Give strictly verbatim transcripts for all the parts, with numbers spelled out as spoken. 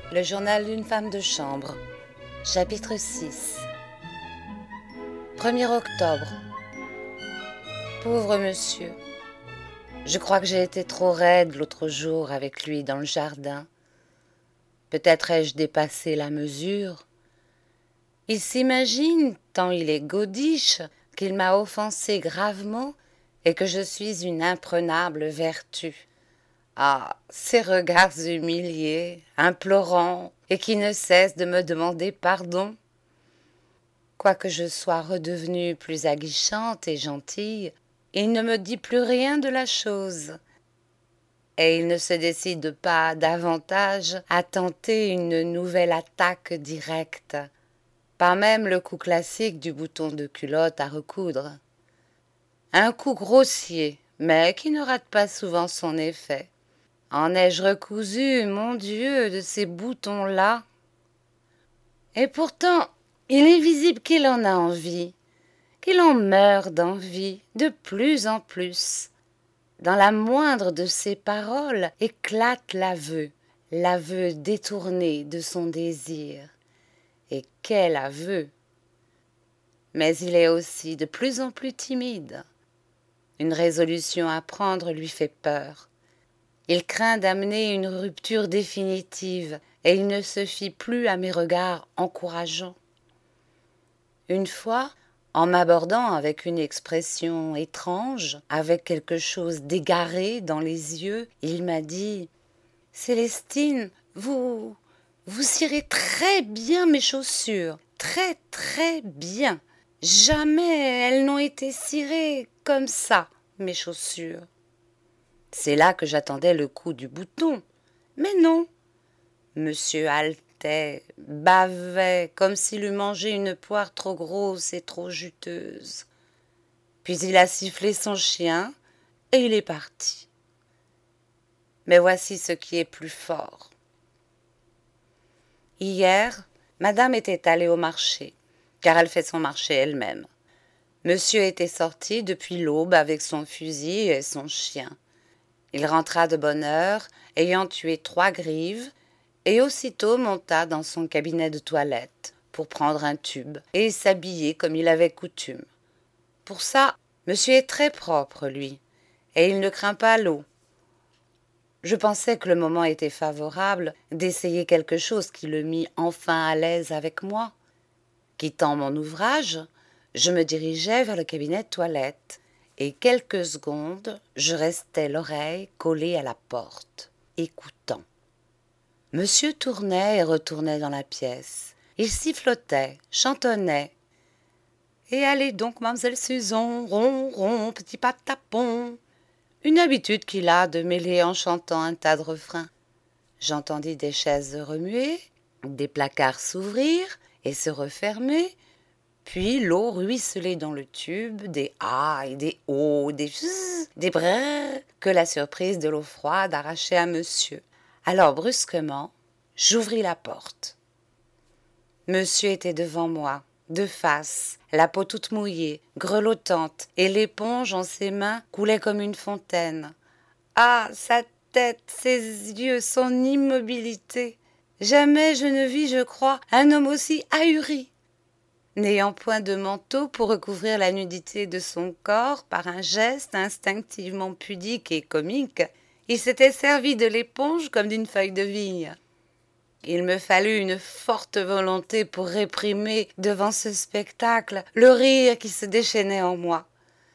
Le journal d'une femme de chambre, chapitre six. premier octobre. Pauvre monsieur. Je crois que j'ai été trop raide l'autre jour avec lui dans le jardin. Peut-être ai-je dépassé la mesure. Il s'imagine, tant il est godiche, qu'il m'a offensé gravement et que je suis une imprenable vertu. Ah, ces regards humiliés, implorants, et qui ne cessent de me demander pardon. Quoique je sois redevenue plus aguichante et gentille, il ne me dit plus rien de la chose. Et il ne se décide pas davantage à tenter une nouvelle attaque directe, pas même le coup classique du bouton de culotte à recoudre. Un coup grossier, mais qui ne rate pas souvent son effet. En ai-je recousu, mon Dieu, de ces boutons-là? Et pourtant, il est visible qu'il en a envie, qu'il en meurt d'envie, de plus en plus. Dans la moindre de ses paroles éclate l'aveu, l'aveu détourné de son désir. Et quel aveu! Mais il est aussi de plus en plus timide. Une résolution à prendre lui fait peur. Il craint d'amener une rupture définitive et il ne se fie plus à mes regards encourageants. Une fois, en m'abordant avec une expression étrange, avec quelque chose d'égaré dans les yeux, il m'a dit « Célestine, vous, vous cirez très bien mes chaussures, très très bien. Jamais elles n'ont été cirées comme ça, mes chaussures. » C'est là que j'attendais le coup du bouton. Mais non. Monsieur haletait, bavait, comme s'il eût mangé une poire trop grosse et trop juteuse. Puis il a sifflé son chien et il est parti. Mais voici ce qui est plus fort. Hier, madame était allée au marché, car elle fait son marché elle-même. Monsieur était sorti depuis l'aube avec son fusil et son chien. Il rentra de bonne heure, ayant tué trois grives, et aussitôt monta dans son cabinet de toilette pour prendre un tube et s'habiller comme il avait coutume. Pour ça, monsieur est très propre, lui, et il ne craint pas l'eau. Je pensais que le moment était favorable d'essayer quelque chose qui le mit enfin à l'aise avec moi. Quittant mon ouvrage, je me dirigeai vers le cabinet de toilette, et quelques secondes, je restai l'oreille collée à la porte, écoutant. Monsieur tournait et retournait dans la pièce. Il sifflotait, chantonnait. « Et allez donc, mademoiselle Susan, ron, ron, petit patapon !» Une habitude qu'il a de mêler en chantant un tas de refrains. J'entendis des chaises remuer, des placards s'ouvrir et se refermer, puis l'eau ruisselait dans le tube, des ah et des oh, des zzz, des brrr, que la surprise de l'eau froide arrachait à monsieur. Alors brusquement, j'ouvris la porte. Monsieur était devant moi, de face, la peau toute mouillée, grelottante, et l'éponge en ses mains coulait comme une fontaine. Ah, sa tête, ses yeux, son immobilité! Jamais je ne vis, je crois, un homme aussi ahuri. N'ayant point de manteau pour recouvrir la nudité de son corps par un geste instinctivement pudique et comique, il s'était servi de l'éponge comme d'une feuille de vigne. Il me fallut une forte volonté pour réprimer devant ce spectacle le rire qui se déchaînait en moi.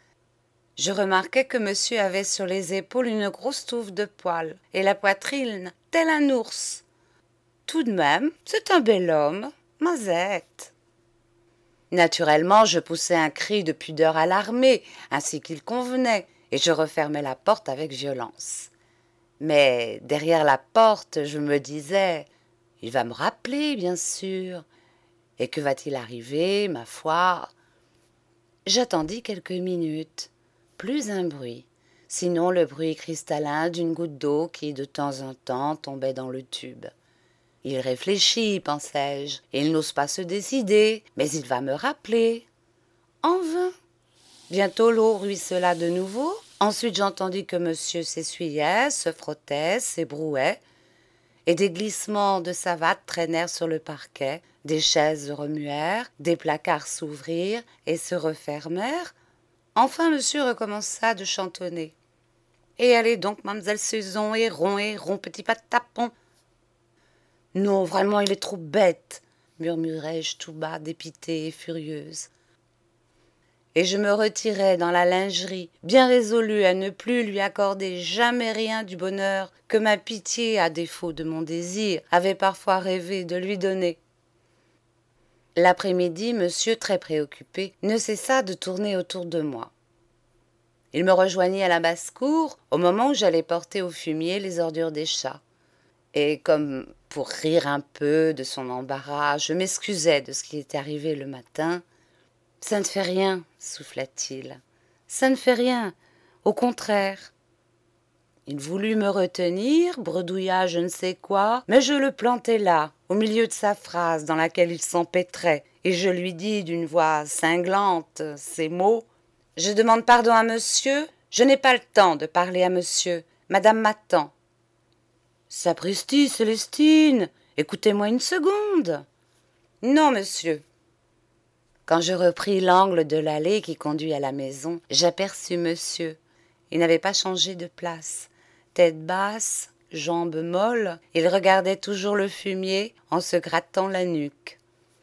Je remarquai que monsieur avait sur les épaules une grosse touffe de poils et la poitrine tel un ours. Tout de même, c'est un bel homme, mazette. Naturellement, je poussai un cri de pudeur alarmée, ainsi qu'il convenait, et je refermai la porte avec violence. Mais derrière la porte, je me disais, il va me rappeler, bien sûr. Et que va-t-il arriver, ma foi? J'attendis quelques minutes, plus un bruit, sinon le bruit cristallin d'une goutte d'eau qui, de temps en temps, tombait dans le tube. Il réfléchit, pensai-je, il n'ose pas se décider, mais il va me rappeler. En vain. Bientôt l'eau ruissela de nouveau. Ensuite j'entendis que monsieur s'essuyait, se frottait, s'ébrouait. et des glissements de savates traînèrent sur le parquet, des chaises remuèrent, des placards s'ouvrirent et se refermèrent. Enfin monsieur recommença de chantonner. Et allez donc, mademoiselle Saison, et rond, et rond, petit pas de tapon. Non, vraiment, il est trop bête, murmurai-je tout bas, dépitée et furieuse. Et je me retirai dans la lingerie, bien résolue à ne plus lui accorder jamais rien du bonheur que ma pitié, à défaut de mon désir, avait parfois rêvé de lui donner. L'après-midi, monsieur, très préoccupé, ne cessa de tourner autour de moi. Il me rejoignit à la basse-cour au moment où j'allais porter au fumier les ordures des chats. Et comme pour rire un peu de son embarras, je m'excusais de ce qui était arrivé le matin. « Ça ne fait rien, souffla-t-il. Ça ne fait rien, au contraire. » Il voulut me retenir, bredouilla je ne sais quoi, mais je le plantai là, au milieu de sa phrase dans laquelle il s'empêtrait, et je lui dis d'une voix cinglante ces mots. « Je demande pardon à monsieur, je n'ai pas le temps de parler à monsieur, madame m'attend. » « Sapristi, Célestine, écoutez-moi une seconde. »« Non, monsieur. » Quand je repris l'angle de l'allée qui conduit à la maison, j'aperçus monsieur. Il n'avait pas changé de place. Tête basse, jambes molles, il regardait toujours le fumier en se grattant la nuque.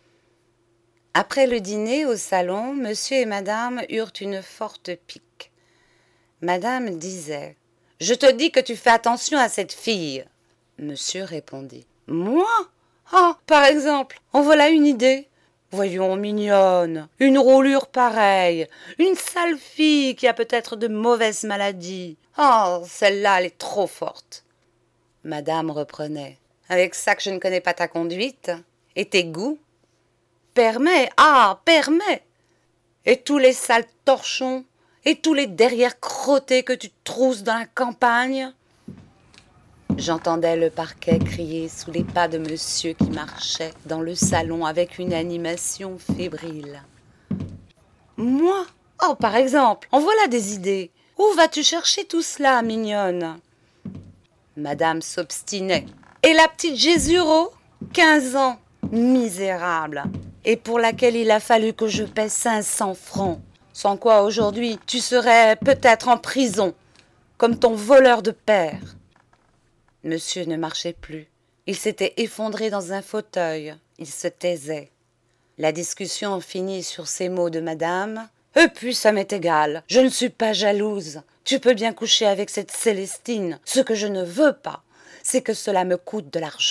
Après le dîner au salon, monsieur et madame eurent une forte pique. Madame disait « Je te dis que tu fais attention à cette fille. » Monsieur répondit « Moi ? Ah, par exemple, en voilà une idée. Voyons, mignonne, une roulure pareille, une sale fille qui a peut-être de mauvaises maladies. Oh, celle-là, elle est trop forte. » Madame reprenait « Avec ça que je ne connais pas ta conduite et tes goûts. Permets, ah, permets. Et tous les sales torchons et tous les derrières crottés que tu trousses dans la campagne. » J'entendais le parquet crier sous les pas de monsieur qui marchait dans le salon avec une animation fébrile. « Moi ? Oh, par exemple, en voilà des idées. Où vas-tu chercher tout cela, mignonne ?» Madame s'obstinait. « Et la petite Jésureau ? Quinze ans, misérable, et pour laquelle il a fallu que je paie cinq cents francs, sans quoi aujourd'hui tu serais peut-être en prison, comme ton voleur de père. » Monsieur ne marchait plus. Il s'était effondré dans un fauteuil. Il se taisait. La discussion finit sur ces mots de madame. « Et puis ça m'est égal. Je ne suis pas jalouse. Tu peux bien coucher avec cette Célestine. Ce que je ne veux pas, c'est que cela me coûte de l'argent. »«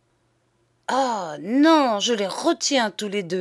Oh non, je les retiens tous les deux. »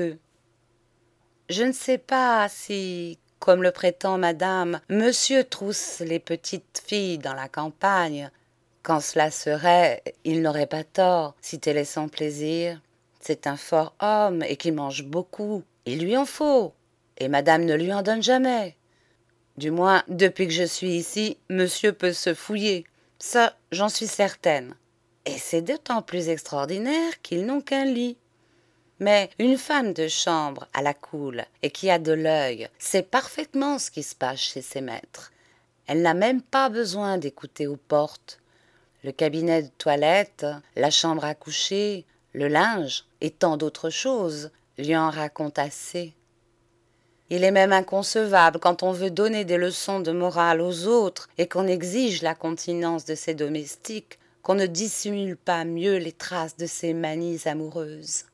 Je ne sais pas si, comme le prétend madame, monsieur trousse les petites filles dans la campagne. Quand cela serait, il n'aurait pas tort, si tel est son plaisir. C'est un fort homme et qui mange beaucoup. Il lui en faut, et madame ne lui en donne jamais. Du moins, depuis que je suis ici, monsieur peut se fouiller. Ça, j'en suis certaine. Et c'est d'autant plus extraordinaire qu'ils n'ont qu'un lit. Mais une femme de chambre à la cool et qui a de l'œil sait parfaitement ce qui se passe chez ses maîtres. Elle n'a même pas besoin d'écouter aux portes. Le cabinet de toilette, la chambre à coucher, le linge et tant d'autres choses lui en racontent assez. Il est même inconcevable quand on veut donner des leçons de morale aux autres et qu'on exige la continence de ses domestiques, qu'on ne dissimule pas mieux les traces de ses manies amoureuses.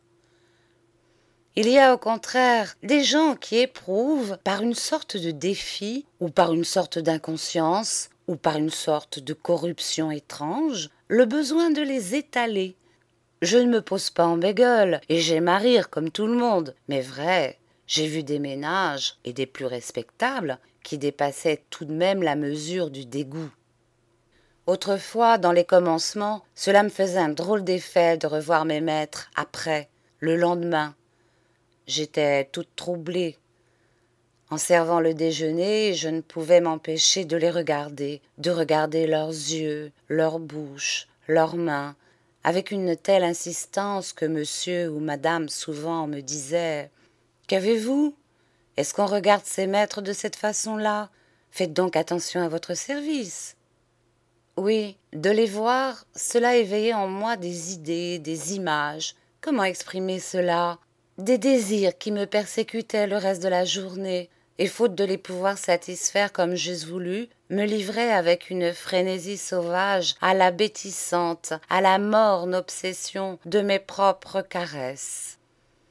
Il y a au contraire des gens qui éprouvent par une sorte de défi ou par une sorte d'inconscience ou par une sorte de corruption étrange, le besoin de les étaler. Je ne me pose pas en bégueule, et j'aime à rire comme tout le monde, mais vrai, j'ai vu des ménages, et des plus respectables, qui dépassaient tout de même la mesure du dégoût. Autrefois, dans les commencements, cela me faisait un drôle d'effet de revoir mes maîtres après, le lendemain. J'étais toute troublée. En servant le déjeuner, je ne pouvais m'empêcher de les regarder, de regarder leurs yeux, leurs bouches, leurs mains, avec une telle insistance que monsieur ou madame souvent me disaient « Qu'avez-vous ? Est-ce qu'on regarde ses maîtres de cette façon-là ? Faites donc attention à votre service. » Oui, de les voir, cela éveillait en moi des idées, des images. Comment exprimer cela? Des désirs qui me persécutaient le reste de la journée, et faute de les pouvoir satisfaire comme j'eusse voulu, me livraient avec une frénésie sauvage à la bêtissante, à la morne obsession de mes propres caresses.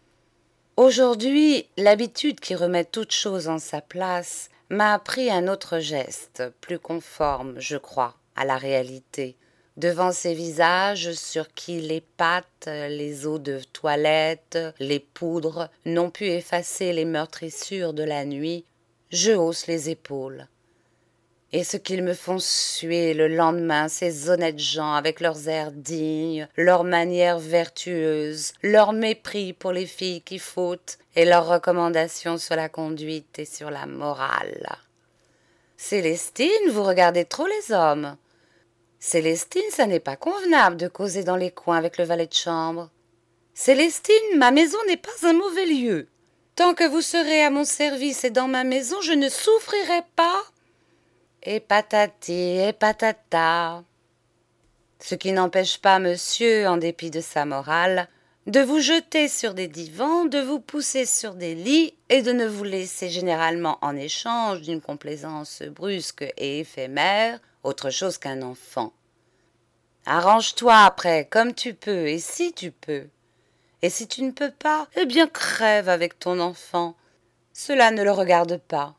Aujourd'hui, l'habitude qui remet toute chose en sa place m'a appris un autre geste, plus conforme, je crois, à la réalité. Devant ces visages sur qui les pâtes, les eaux de toilette, les poudres n'ont pu effacer les meurtrissures de la nuit, je hausse les épaules. Et ce qu'ils me font suer le lendemain, ces honnêtes gens, avec leurs airs dignes, leurs manières vertueuses, leur mépris pour les filles qui fautent, et leurs recommandations sur la conduite et sur la morale. Célestine, vous regardez trop les hommes. Célestine, ça n'est pas convenable de causer dans les coins avec le valet de chambre. Célestine, ma maison n'est pas un mauvais lieu. Tant que vous serez à mon service et dans ma maison, je ne souffrirai pas. Et patati et patata. Ce qui n'empêche pas monsieur, en dépit de sa morale, de vous jeter sur des divans, de vous pousser sur des lits et de ne vous laisser généralement en échange d'une complaisance brusque et éphémère autre chose qu'un enfant. Arrange-toi après, comme tu peux, et si tu peux. Et si tu ne peux pas, eh bien crève avec ton enfant. Cela ne le regarde pas.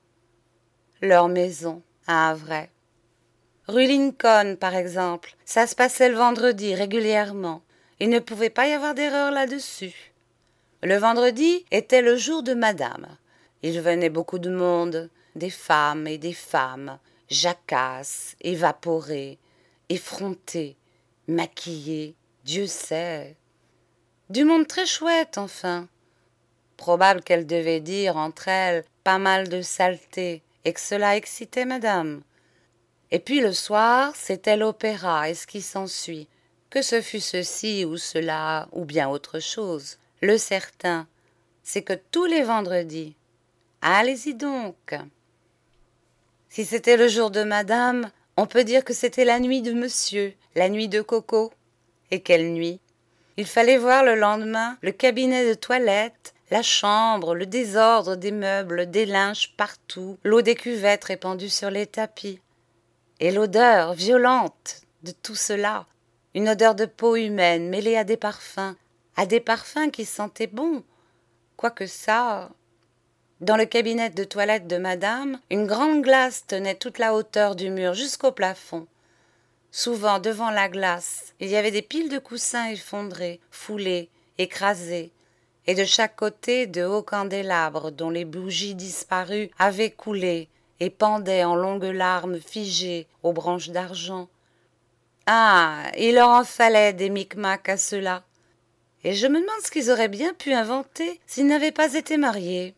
Leur maison, ah vrai. Rue Lincoln, par exemple, ça se passait le vendredi régulièrement. Il ne pouvait pas y avoir d'erreur là-dessus. Le vendredi était le jour de madame. Il venait beaucoup de monde, des femmes et des femmes, jacasses, évaporées, effrontées, maquillées, Dieu sait. Du monde très chouette, enfin. Probable qu'elle devait dire entre elles pas mal de saleté, et que cela excitait madame. Et puis le soir, c'était l'opéra et ce qui s'ensuit. Que ce fût ceci ou cela, ou bien autre chose. Le certain, c'est que tous les vendredis, allez-y donc. Si c'était le jour de madame, on peut dire que c'était la nuit de monsieur, la nuit de Coco. Et quelle nuit! Il fallait voir le lendemain le cabinet de toilette, la chambre, le désordre des meubles, des linges partout, l'eau des cuvettes répandue sur les tapis. Et l'odeur violente de tout cela, une odeur de peau humaine mêlée à des parfums, à des parfums qui sentaient bon. Quoique ça... Dans le cabinet de toilette de madame, une grande glace tenait toute la hauteur du mur jusqu'au plafond. Souvent, devant la glace, il y avait des piles de coussins effondrés, foulés, écrasés, et de chaque côté de hauts candélabres dont les bougies disparues avaient coulé et pendaient en longues larmes figées aux branches d'argent. Ah, il leur en fallait des micmacs à ceux-là. Et je me demande ce qu'ils auraient bien pu inventer s'ils n'avaient pas été mariés.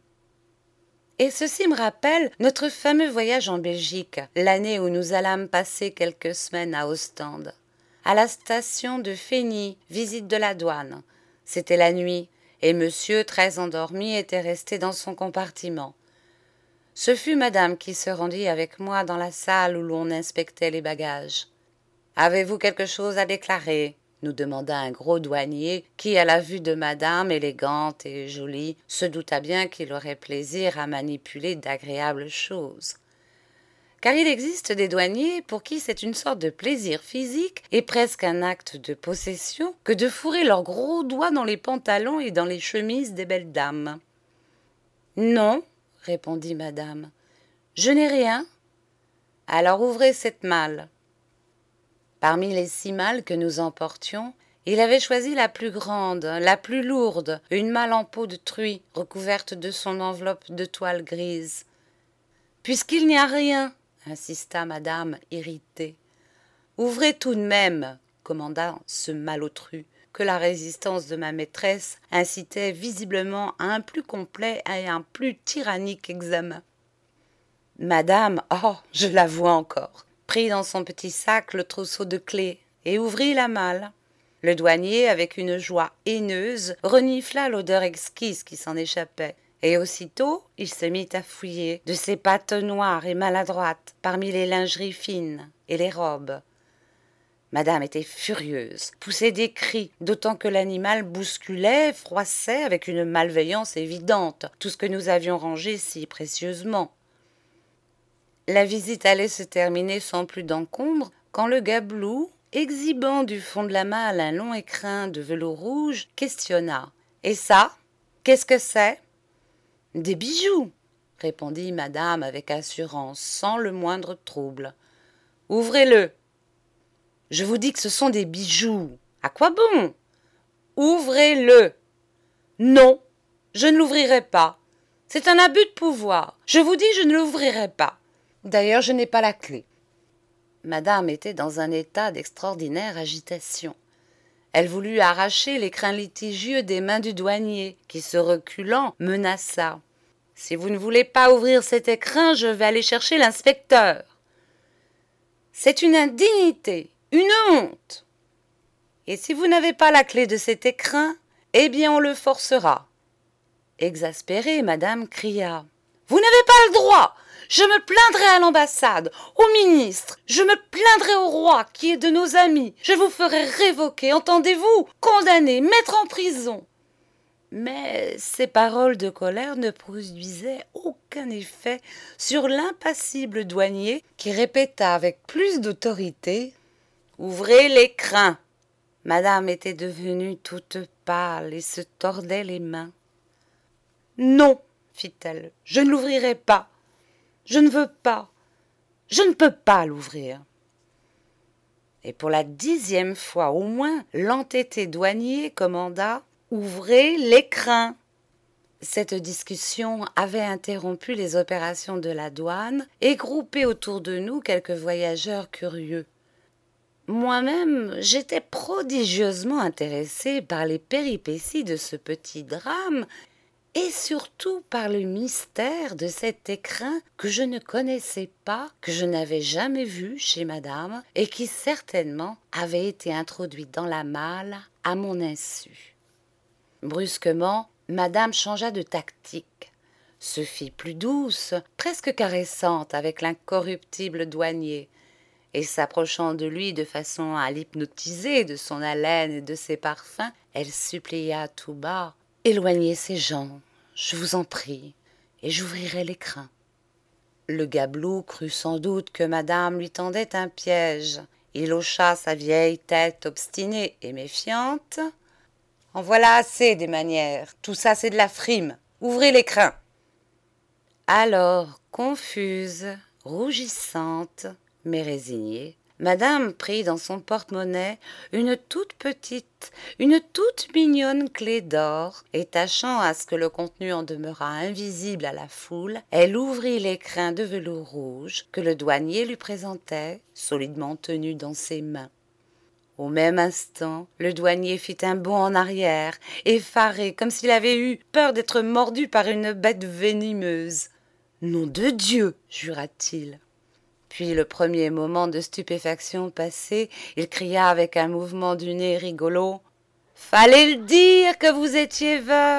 Et ceci me rappelle notre fameux voyage en Belgique, l'année où nous allâmes passer quelques semaines à Ostende. À la station de Fény, visite de la douane. C'était la nuit, et monsieur, très endormi, était resté dans son compartiment. Ce fut madame qui se rendit avec moi dans la salle où l'on inspectait les bagages. « Avez-vous quelque chose à déclarer ?» nous demanda un gros douanier qui, à la vue de madame élégante et jolie, se douta bien qu'il aurait plaisir à manipuler d'agréables choses. Car il existe des douaniers pour qui c'est une sorte de plaisir physique et presque un acte de possession que de fourrer leurs gros doigts dans les pantalons et dans les chemises des belles dames. « Non, » répondit madame, « je n'ai rien. »« Alors ouvrez cette malle. » Parmi les six malles que nous emportions, il avait choisi la plus grande, la plus lourde, une malle en peau de truie, recouverte de son enveloppe de toile grise. « Puisqu'il n'y a rien, » insista madame, irritée. « Ouvrez tout de même, » commanda ce malotru, que la résistance de ma maîtresse incitait visiblement à un plus complet et à un plus tyrannique examen. Madame, oh, je la vois encore, prit dans son petit sac le trousseau de clés et ouvrit la malle. Le douanier, avec une joie haineuse, renifla l'odeur exquise qui s'en échappait, et aussitôt il se mit à fouiller de ses pattes noires et maladroites parmi les lingeries fines et les robes. Madame était furieuse, poussait des cris, d'autant que l'animal bousculait, froissait avec une malveillance évidente tout ce que nous avions rangé si précieusement. La visite allait se terminer sans plus d'encombre quand le gabelou, exhibant du fond de la malle un long écrin de velours rouge, questionna. « Et ça, qu'est-ce que c'est ?»« Des bijoux, » répondit madame avec assurance, sans le moindre trouble. « Ouvrez-le. »« Je vous dis que ce sont des bijoux. À quoi bon ? » ?»« Ouvrez-le. »« Non, je ne l'ouvrirai pas. C'est un abus de pouvoir. Je vous dis, je ne l'ouvrirai pas. D'ailleurs, je n'ai pas la clé. » Madame était dans un état d'extraordinaire agitation. Elle voulut arracher l'écrin litigieux des mains du douanier, qui, se reculant, menaça. « Si vous ne voulez pas ouvrir cet écrin, je vais aller chercher l'inspecteur. »« C'est une indignité, une honte. Et si vous n'avez pas la clé de cet écrin, eh bien on le forcera. » Exaspérée, madame cria. « Vous n'avez pas le droit. Je me plaindrai à l'ambassade, au ministre, je me plaindrai au roi qui est de nos amis. Je vous ferai révoquer, entendez-vous, condamner, mettre en prison. » Mais ces paroles de colère ne produisaient aucun effet sur l'impassible douanier qui répéta avec plus d'autorité « Ouvrez l'écrin !» Madame était devenue toute pâle et se tordait les mains. « Non, fit-elle, je ne l'ouvrirai pas. Je ne veux pas. Je ne peux pas l'ouvrir. » Et pour la dixième fois au moins, l'entêté douanier commanda « Ouvrez l'écrin !» Cette discussion avait interrompu les opérations de la douane et groupé autour de nous quelques voyageurs curieux. Moi-même, j'étais prodigieusement intéressée par les péripéties de ce petit drame et surtout par le mystère de cet écrin que je ne connaissais pas, que je n'avais jamais vu chez madame et qui certainement avait été introduit dans la malle à mon insu. Brusquement, madame changea de tactique, se fit plus douce, presque caressante avec l'incorruptible douanier, et s'approchant de lui de façon à l'hypnotiser de son haleine et de ses parfums, elle supplia tout bas « Éloignez ces gens, je vous en prie, et j'ouvrirai l'écrin. » Le gabelou crut sans doute que madame lui tendait un piège. Il hocha sa vieille tête obstinée et méfiante. « En voilà assez des manières, tout ça c'est de la frime, ouvrez l'écrin. » Alors, confuse, rougissante, mais résignée, madame prit dans son porte-monnaie une toute petite, une toute mignonne clé d'or, et tâchant à ce que le contenu en demeurât invisible à la foule, elle ouvrit l'écrin de velours rouge que le douanier lui présentait, solidement tenu dans ses mains. Au même instant, le douanier fit un bond en arrière, effaré, comme s'il avait eu peur d'être mordu par une bête venimeuse. « Nom de Dieu !» jura-t-il. Puis, le premier moment de stupéfaction passé, il cria avec un mouvement du nez rigolo « Fallait le dire que vous étiez veuve !»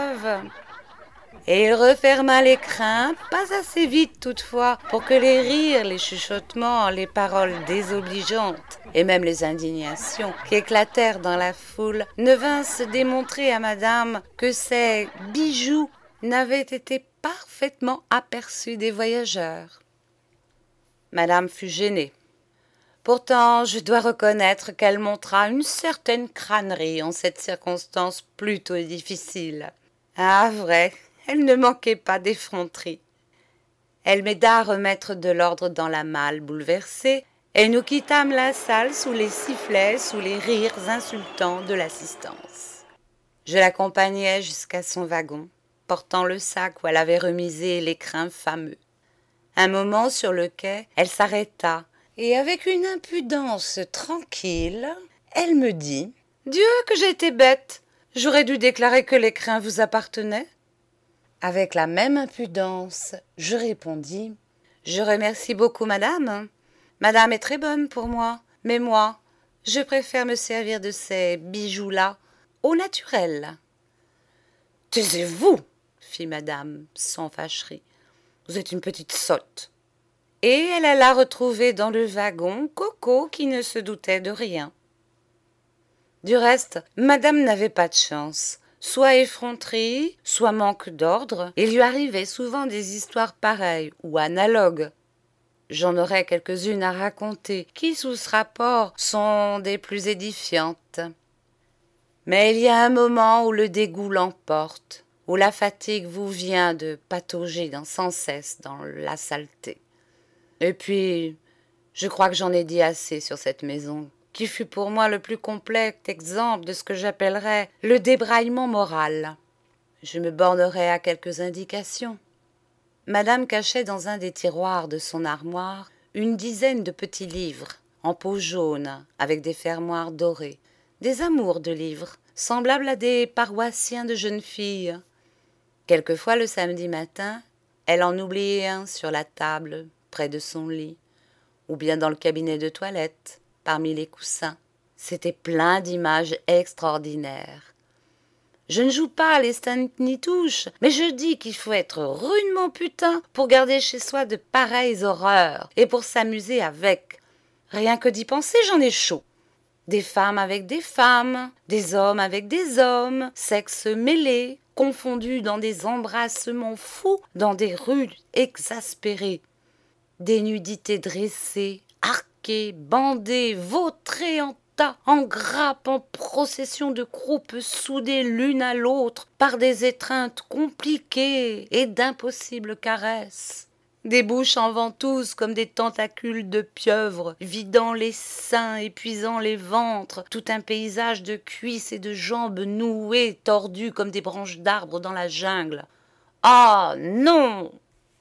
Et il referma l'écrin, pas assez vite toutefois, pour que les rires, les chuchotements, les paroles désobligeantes et même les indignations qui éclatèrent dans la foule ne vinssent démontrer à madame que ces bijoux n'avaient été parfaitement aperçus des voyageurs. Madame fut gênée. Pourtant, je dois reconnaître qu'elle montra une certaine crânerie en cette circonstance plutôt difficile. Ah, vrai, elle ne manquait pas d'effronterie. Elle m'aida à remettre de l'ordre dans la malle bouleversée, et nous quittâmes la salle sous les sifflets, sous les rires insultants de l'assistance. Je l'accompagnai jusqu'à son wagon, portant le sac où elle avait remisé l'écrin fameux. Un moment sur le quai, elle s'arrêta, et avec une impudence tranquille, elle me dit « Dieu que j'ai été bête! J'aurais dû déclarer que l'écrin vous appartenait. » Avec la même impudence, je répondis « Je remercie beaucoup madame. Madame est très bonne pour moi, mais moi, je préfère me servir de ces bijoux-là au naturel. »« Taisez-vous !» fit madame, sans fâcherie. « Vous êtes une petite sotte. » Et elle alla retrouver dans le wagon Coco qui ne se doutait de rien. Du reste, madame n'avait pas de chance. Soit effronterie, soit manque d'ordre. Il lui arrivait souvent des histoires pareilles ou analogues. J'en aurais quelques-unes à raconter, qui, sous ce rapport, sont des plus édifiantes. Mais il y a un moment où le dégoût l'emporte, où la fatigue vous vient de patauger dans, sans cesse dans la saleté. Et puis, je crois que j'en ai dit assez sur cette maison, qui fut pour moi le plus complet exemple de ce que j'appellerais le débraillement moral. Je me bornerai à quelques indications. Madame cachait dans un des tiroirs de son armoire une dizaine de petits livres, en peau jaune, avec des fermoirs dorés, des amours de livres, semblables à des paroissiens de jeunes filles. Quelquefois le samedi matin, elle en oubliait un sur la table, près de son lit, ou bien dans le cabinet de toilette, parmi les coussins. C'était plein d'images extraordinaires. Je ne joue pas les Stanitouches, mais je dis qu'il faut être rudement putain pour garder chez soi de pareilles horreurs et pour s'amuser avec. Rien que d'y penser, j'en ai chaud. Des femmes avec des femmes, des hommes avec des hommes, sexes mêlés, confondus dans des embrassements fous, dans des rues exaspérées. Des nudités dressées, arquées, bandées, vautrées en tas, en grappes, en procession de groupes soudés l'une à l'autre par des étreintes compliquées et d'impossibles caresses. Des bouches en ventouses comme des tentacules de pieuvres, vidant les seins, épuisant les ventres, tout un paysage de cuisses et de jambes nouées, tordues comme des branches d'arbres dans la jungle. Ah non!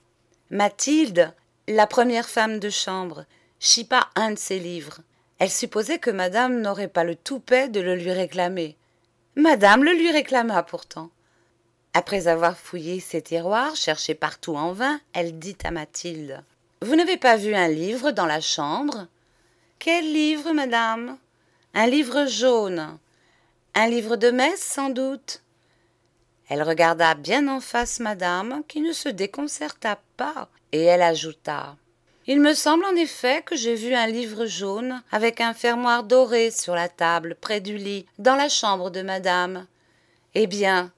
Mathilde, la première femme de chambre, chippa un de ses livres. Elle supposait que madame n'aurait pas le toupet de le lui réclamer. Madame le lui réclama pourtant. Après avoir fouillé ses tiroirs, cherché partout en vain, elle dit à Mathilde : « Vous n'avez pas vu un livre dans la chambre ? » ?»« Quel livre, madame ? » ?»« Un livre jaune. Un livre de messe, sans doute. » Elle regarda bien en face madame, qui ne se déconcerta pas, et elle ajouta : « Il me semble en effet que j'ai vu un livre jaune avec un fermoir doré sur la table, près du lit, dans la chambre de madame. Eh bien,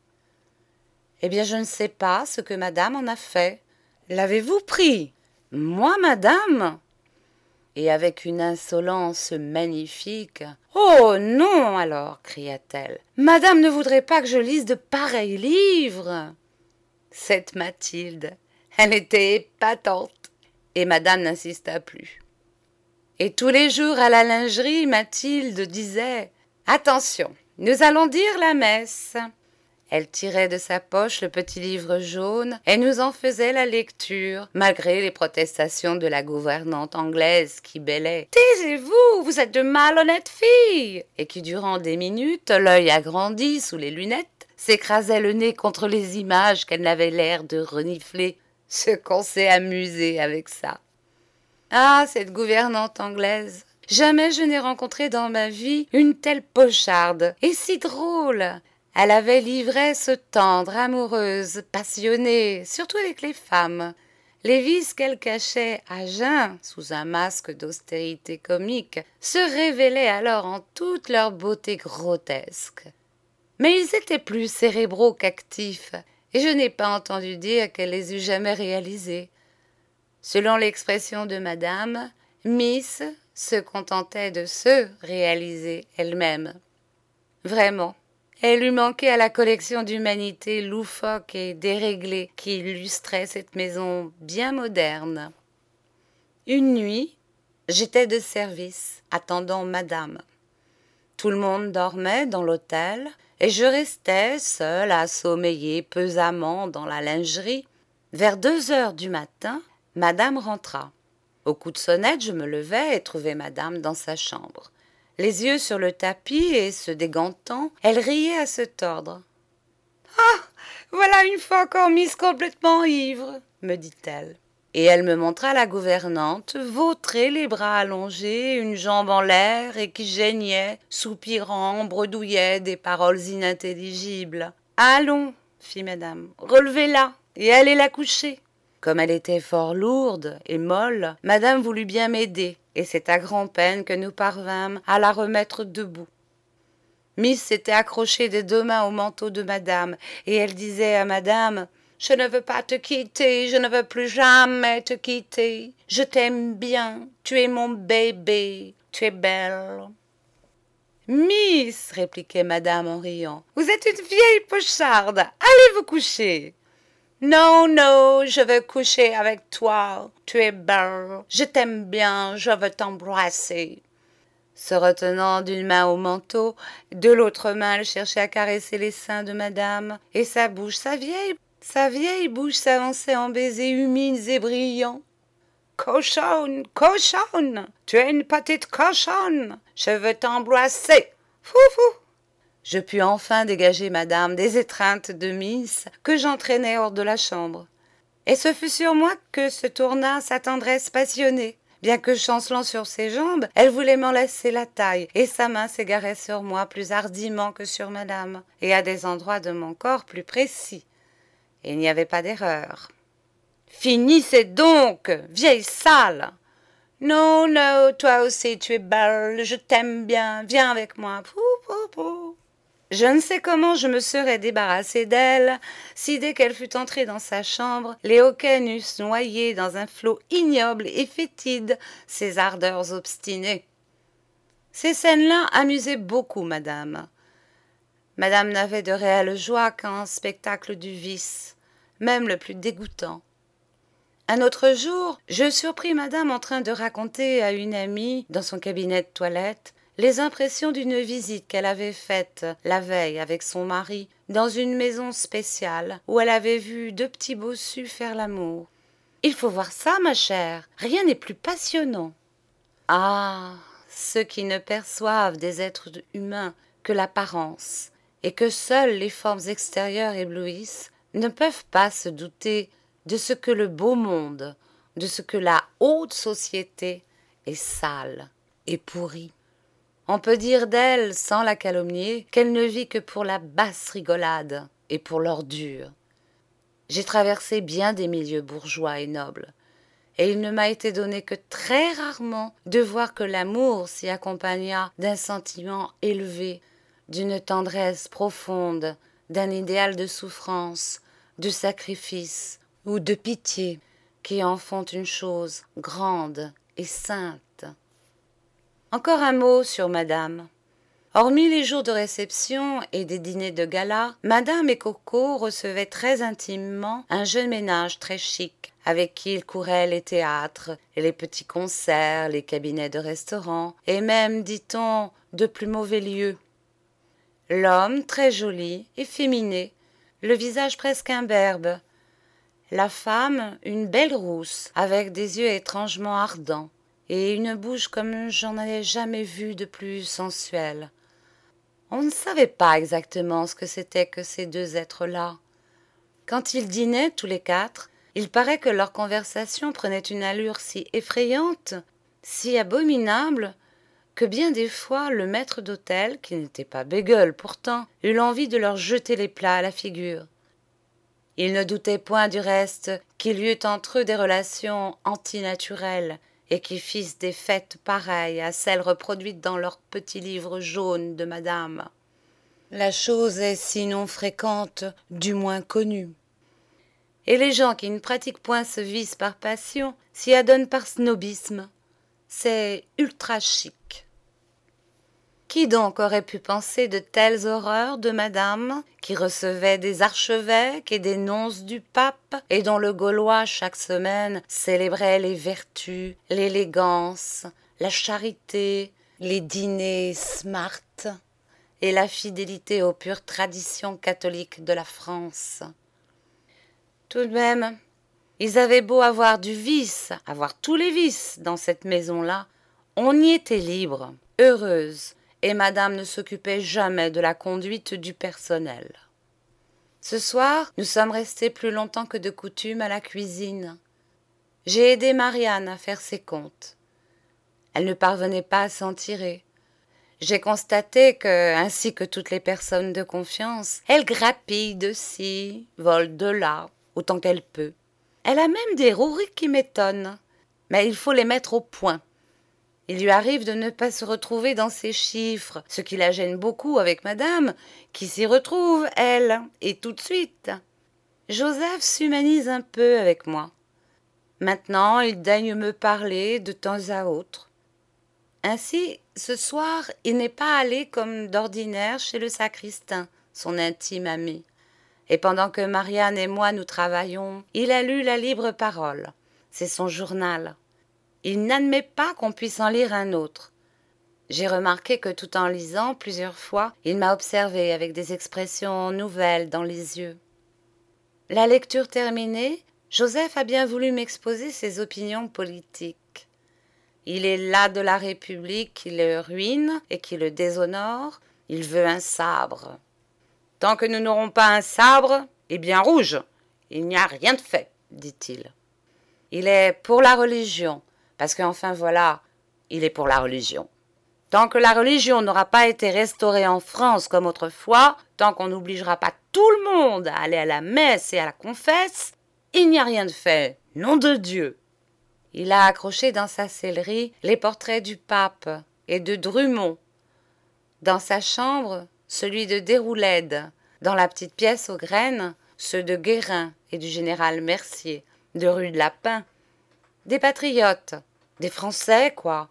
eh bien, je ne sais pas ce que madame en a fait. L'avez-vous pris ? Moi, madame ? Et avec une insolence magnifique. Oh non, alors, cria-t-elle. Madame ne voudrait pas que je lise de pareils livres. Cette Mathilde, elle était épatante. Et madame n'insista plus. Et tous les jours à la lingerie, Mathilde disait : « Attention, nous allons dire la messe. » Elle tirait de sa poche le petit livre jaune et nous en faisait la lecture, malgré les protestations de la gouvernante anglaise qui bêlait : « Taisez-vous, vous êtes de malhonnêtes filles !» et qui, durant des minutes, l'œil agrandi sous les lunettes, s'écrasait le nez contre les images qu'elle n'avait l'air de renifler. Ce qu'on s'est amusé avec ça. Ah, cette gouvernante anglaise! Jamais je n'ai rencontré dans ma vie une telle pocharde, et si drôle! Elle avait l'ivresse tendre, amoureuse, passionnée, surtout avec les femmes. Les vices qu'elle cachait à jeun sous un masque d'austérité comique se révélaient alors en toute leur beauté grotesque. Mais ils étaient plus cérébraux qu'actifs, et je n'ai pas entendu dire qu'elle les eût jamais réalisés. Selon l'expression de madame, Miss se contentait de se réaliser elle-même. Vraiment, elle lui manquait à la collection d'humanité loufoque et déréglée qui illustrait cette maison bien moderne. Une nuit, j'étais de service, attendant madame. Tout le monde dormait dans l'hôtel, et je restais seule à sommeiller pesamment dans la lingerie. Vers deux heures du matin, madame rentra. Au coup de sonnette, je me levai et trouvai madame dans sa chambre. Les yeux sur le tapis et se dégantant, elle riait à se tordre. « Ah, voilà une fois encore mise complètement ivre, » me dit-elle. Et elle me montra la gouvernante, vautrée, les bras allongés, une jambe en l'air, et qui geignait, soupirant, bredouillait des paroles inintelligibles. « Allons, fit madame, relevez-la et allez la coucher. » Comme elle était fort lourde et molle, madame voulut bien m'aider, et c'est à grand-peine que nous parvînmes à la remettre debout. Miss s'était accrochée des deux mains au manteau de madame, et elle disait à madame « Je ne veux pas te quitter, je ne veux plus jamais te quitter. Je t'aime bien, tu es mon bébé, tu es belle. » « Miss, répliquait madame en riant, vous êtes une vieille pocharde, allez vous coucher. »« Non, non, je veux coucher avec toi, tu es belle, je t'aime bien, je veux t'embrasser. » Se retenant d'une main au manteau, de l'autre main elle cherchait à caresser les seins de madame, et sa bouche, sa vieille, sa vieille bouche s'avançait en baisers humides et brillants. Cochonne, cochonne, tu es une petite cochonne, je veux t'embrasser. Fou, fou. Je pus enfin dégager madame des étreintes de Miss que j'entraînai hors de la chambre. Et ce fut sur moi que se tourna sa tendresse passionnée. Bien que chancelant sur ses jambes, elle voulait m'enlacer la taille, et sa main s'égarait sur moi plus hardiment que sur madame, et à des endroits de mon corps plus précis. Et il n'y avait pas d'erreur. Finissez donc, vieille sale. Non, non, toi aussi tu es belle, je t'aime bien, viens avec moi. Pou, pou, pou. Je ne sais comment je me serais débarrassée d'elle, si dès qu'elle fut entrée dans sa chambre, les hoquets n'eussent noyé dans un flot ignoble et fétide ses ardeurs obstinées. Ces scènes-là amusaient beaucoup madame. Madame n'avait de réelle joie qu'un spectacle du vice, même le plus dégoûtant. Un autre jour, je surpris madame en train de raconter à une amie, dans son cabinet de toilette, les impressions d'une visite qu'elle avait faite la veille avec son mari dans une maison spéciale où elle avait vu deux petits bossus faire l'amour. « Il faut voir ça, ma chère, rien n'est plus passionnant. » Ah, ceux qui ne perçoivent des êtres humains que l'apparence et que seules les formes extérieures éblouissent ne peuvent pas se douter de ce que le beau monde, de ce que la haute société est sale et pourrie. On peut dire d'elle, sans la calomnier, qu'elle ne vit que pour la basse rigolade et pour l'ordure. J'ai traversé bien des milieux bourgeois et nobles, et il ne m'a été donné que très rarement de voir que l'amour s'y accompagna d'un sentiment élevé, d'une tendresse profonde, d'un idéal de souffrance, de sacrifice, ou de pitié, qui en font une chose grande et sainte. Encore un mot sur madame. Hormis les jours de réception et des dîners de gala, madame et Coco recevaient très intimement un jeune ménage très chic, avec qui ils couraient les théâtres, et les petits concerts, les cabinets de restaurants, et même, dit-on, de plus mauvais lieux. L'homme, très joli, efféminé, le visage presque imberbe, la femme, une belle rousse, avec des yeux étrangement ardents, et une bouche comme j'en avais jamais vu de plus sensuelle. On ne savait pas exactement ce que c'était que ces deux êtres-là. Quand ils dînaient tous les quatre, il paraît que leur conversation prenait une allure si effrayante, si abominable, que bien des fois le maître d'hôtel, qui n'était pas bégueule pourtant, eut l'envie de leur jeter les plats à la figure. Il ne doutait point du reste qu'il y eût entre eux des relations antinaturelles et qu'ils fissent des fêtes pareilles à celles reproduites dans leur petit livre jaune de madame. La chose est sinon fréquente, du moins connue. Et les gens qui ne pratiquent point ce vice par passion s'y adonnent par snobisme. C'est ultra chic. Qui donc aurait pu penser de telles horreurs de madame, qui recevait des archevêques et des nonces du pape, et dont le Gaulois chaque semaine célébrait les vertus, l'élégance, la charité, les dîners smart et la fidélité aux pures traditions catholiques de la France. Tout de même, ils avaient beau avoir du vice, avoir tous les vices dans cette maison-là, on y était libre, heureuse, et madame ne s'occupait jamais de la conduite du personnel. Ce soir, nous sommes restés plus longtemps que de coutume à la cuisine. J'ai aidé Marianne à faire ses comptes. Elle ne parvenait pas à s'en tirer. J'ai constaté que, ainsi que toutes les personnes de confiance, elle grappille de ci, vole de là, autant qu'elle peut. Elle a même des roueries qui m'étonnent, mais il faut les mettre au point. Il lui arrive de ne pas se retrouver dans ses chiffres, ce qui la gêne beaucoup avec madame, qui s'y retrouve, elle, et tout de suite. Joseph s'humanise un peu avec moi. Maintenant, il daigne me parler de temps à autre. Ainsi, ce soir, il n'est pas allé comme d'ordinaire chez le sacristain, son intime ami. Et pendant que Marianne et moi nous travaillons, il a lu la libre parole. C'est son journal. Il n'admet pas qu'on puisse en lire un autre. J'ai remarqué que tout en lisant, plusieurs fois, il m'a observé avec des expressions nouvelles dans les yeux. La lecture terminée, Joseph a bien voulu m'exposer ses opinions politiques. Il est las de la République qui le ruine et qui le déshonore. Il veut un sabre. Tant que nous n'aurons pas un sabre, et bien rouge, il n'y a rien de fait, dit-il. Il est pour la religion, parce qu'enfin voilà, il est pour la religion. Tant que la religion n'aura pas été restaurée en France comme autrefois, tant qu'on n'obligera pas tout le monde à aller à la messe et à la confesse, il n'y a rien de fait, nom de Dieu. Il a accroché dans sa sellerie les portraits du pape et de Drummond. Dans sa chambre, celui de Déroulède. Dans la petite pièce aux graines, ceux de Guérin et du général Mercier, de rue de Lapin. Des patriotes, des Français, quoi.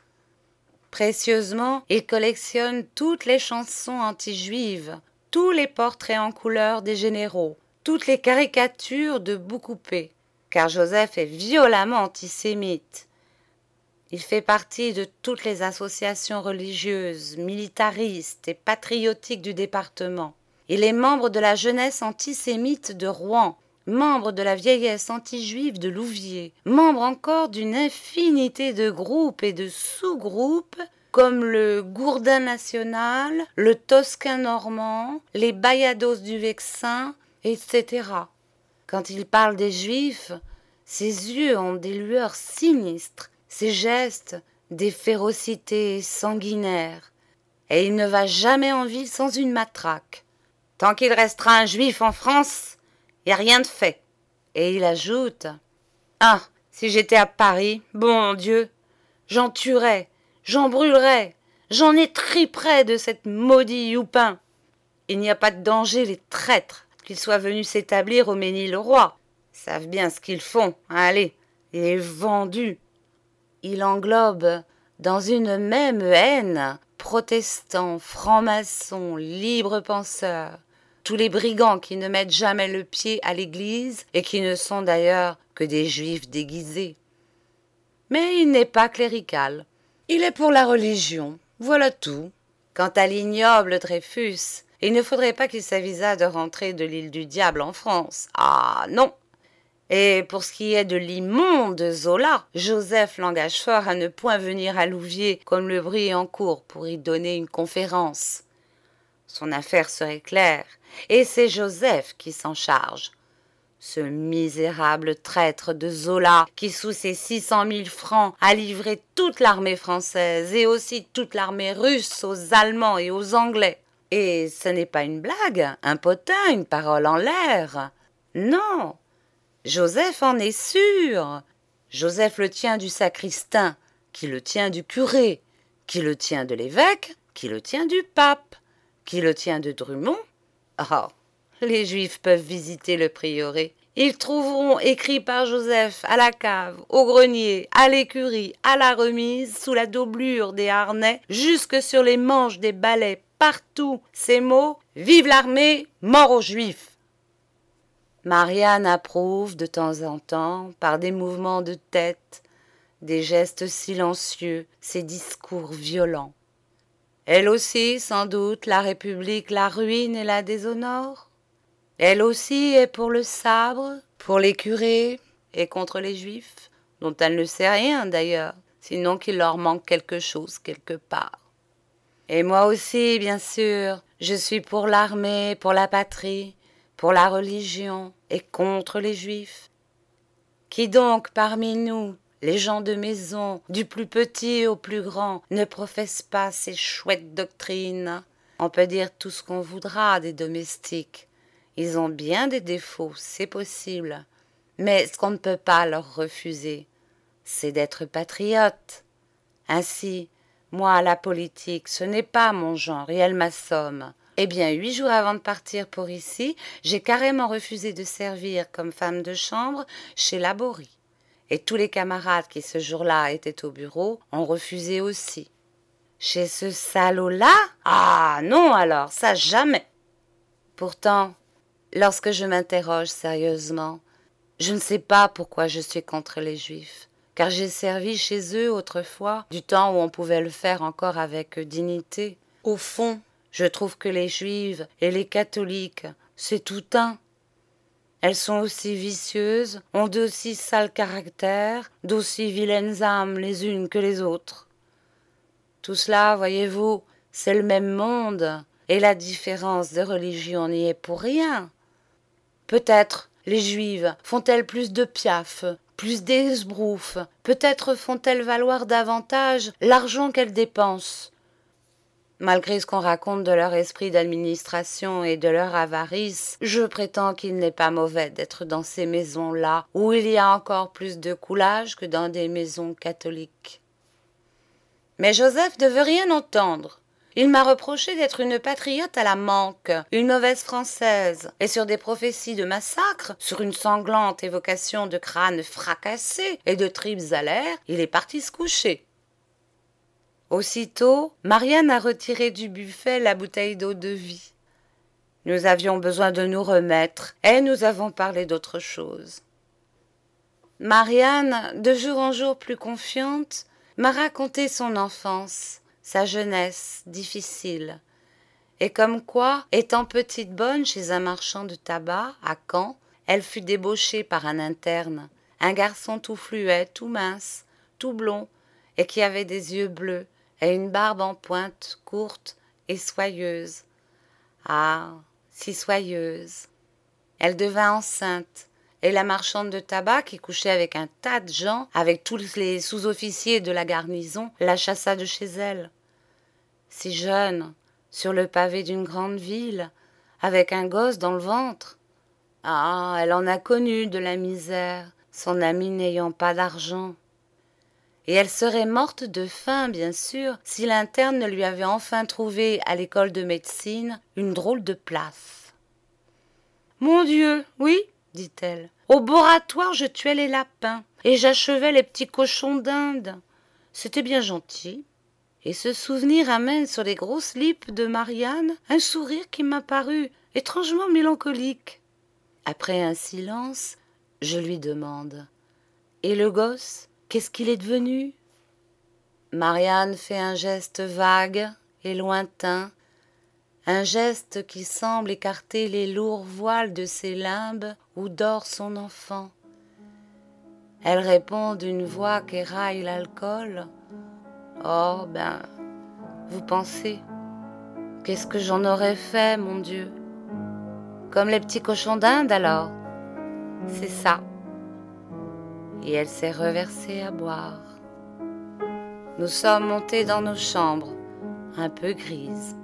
Précieusement, il collectionne toutes les chansons anti-juives, tous les portraits en couleur des généraux, toutes les caricatures de Boucoupé, car Joseph est violemment antisémite. Il fait partie de toutes les associations religieuses, militaristes et patriotiques du département. Il est membre de la jeunesse antisémite de Rouen, membre de la vieillesse anti-juive de Louviers, membre encore d'une infinité de groupes et de sous-groupes comme le Gourdin national, le Tosquin normand, les Bayados du Vexin, et cetera. Quand il parle des Juifs, ses yeux ont des lueurs sinistres, ses gestes des férocités sanguinaires, et il ne va jamais en ville sans une matraque. Tant qu'il restera un Juif en France, il n'y a rien de fait. Et il ajoute « Ah, si j'étais à Paris, bon Dieu, j'en tuerais, j'en brûlerais, j'en étriperais de cette maudit Youpin. Il n'y a pas de danger, les traîtres, qu'ils soient venus s'établir au Mesnil-le-Roi. Ils savent bien ce qu'ils font, allez, les vendus. » Il englobe dans une même haine protestants, francs-maçons, libres penseurs, tous les brigands qui ne mettent jamais le pied à l'église et qui ne sont d'ailleurs que des juifs déguisés. Mais il n'est pas clérical. Il est pour la religion, voilà tout. Quant à l'ignoble Dreyfus, il ne faudrait pas qu'il s'avisât de rentrer de l'île du diable en France. Ah non! Et pour ce qui est de l'immonde Zola, Joseph l'engage fort à ne point venir à Louviers comme le bruit est en cours pour y donner une conférence. Son affaire serait claire, et c'est Joseph qui s'en charge. Ce misérable traître de Zola qui, sous ses six cent mille francs, a livré toute l'armée française et aussi toute l'armée russe aux Allemands et aux Anglais. Et ce n'est pas une blague, un potin, une parole en l'air. Non, Joseph en est sûr. Joseph le tient du sacristain, qui le tient du curé, qui le tient de l'évêque, qui le tient du pape, qui le tient de Drummond. Oh, les Juifs peuvent visiter le prieuré. Ils trouveront écrit par Joseph à la cave, au grenier, à l'écurie, à la remise, sous la doublure des harnais, jusque sur les manches des balais, partout, ces mots « Vive l'armée, mort aux Juifs !» Marianne approuve de temps en temps, par des mouvements de tête, des gestes silencieux, ces discours violents. Elle aussi, sans doute, la République la ruine et la déshonore. Elle aussi est pour le sabre, pour les curés et contre les Juifs, dont elle ne sait rien d'ailleurs, sinon qu'il leur manque quelque chose quelque part. Et moi aussi, bien sûr, je suis pour l'armée, pour la patrie, pour la religion et contre les Juifs. Qui donc parmi nous, les gens de maison, du plus petit au plus grand, ne professent pas ces chouettes doctrines? On peut dire tout ce qu'on voudra des domestiques. Ils ont bien des défauts, c'est possible. Mais ce qu'on ne peut pas leur refuser, c'est d'être patriotes. Ainsi, moi, la politique, ce n'est pas mon genre et elle m'assomme. Eh bien, huit jours avant de partir pour ici, j'ai carrément refusé de servir comme femme de chambre chez Laborie. Et tous les camarades qui ce jour-là étaient au bureau ont refusé aussi. Chez ce salaud-là? Ah non alors, ça jamais. Pourtant, lorsque je m'interroge sérieusement, je ne sais pas pourquoi je suis contre les Juifs, car j'ai servi chez eux autrefois, du temps où on pouvait le faire encore avec dignité. Au fond, je trouve que les Juives et les catholiques, c'est tout un. Elles sont aussi vicieuses, ont d'aussi sales caractères, d'aussi vilaines âmes les unes que les autres. Tout cela, voyez-vous, c'est le même monde, et la différence de religion n'y est pour rien. Peut-être les Juives font-elles plus de piaf, plus d'esbroufs, peut-être font-elles valoir davantage l'argent qu'elles dépensent. Malgré ce qu'on raconte de leur esprit d'administration et de leur avarice, je prétends qu'il n'est pas mauvais d'être dans ces maisons-là, où il y a encore plus de coulage que dans des maisons catholiques. Mais Joseph ne veut rien entendre. Il m'a reproché d'être une patriote à la manque, une mauvaise française, et sur des prophéties de massacre, sur une sanglante évocation de crânes fracassés et de tripes à l'air, il est parti se coucher. Aussitôt, Marianne a retiré du buffet la bouteille d'eau de vie. Nous avions besoin de nous remettre, et nous avons parlé d'autre chose. Marianne, de jour en jour plus confiante, m'a raconté son enfance, sa jeunesse difficile, et comme quoi, étant petite bonne chez un marchand de tabac, à Caen, elle fut débauchée par un interne, un garçon tout fluet, tout mince, tout blond, et qui avait des yeux bleus, et une barbe en pointe, courte et soyeuse. Ah, si soyeuse. Elle devint enceinte, et la marchande de tabac, qui couchait avec un tas de gens, avec tous les sous-officiers de la garnison, la chassa de chez elle. Si jeune, sur le pavé d'une grande ville, avec un gosse dans le ventre. Ah, elle en a connu de la misère, son ami n'ayant pas d'argent. Et elle serait morte de faim, bien sûr, si l'interne ne lui avait enfin trouvé à l'école de médecine une drôle de place. « Mon Dieu, oui, dit-elle, au boratoire je tuais les lapins et j'achevais les petits cochons d'Inde. C'était bien gentil. » Et ce souvenir amène sur les grosses lippes de Marianne un sourire qui m'a paru étrangement mélancolique. Après un silence, je lui demande « Et le gosse ? Qu'est-ce qu'il est devenu ?» Marianne fait un geste vague et lointain, un geste qui semble écarter les lourds voiles de ses limbes où dort son enfant. Elle répond d'une voix qu'éraille l'alcool. « Oh, ben, vous pensez, qu'est-ce que j'en aurais fait, mon Dieu ? Comme les petits cochons d'Inde, alors ? C'est ça. » Et elle s'est reversée à boire. Nous sommes montés dans nos chambres, un peu grises.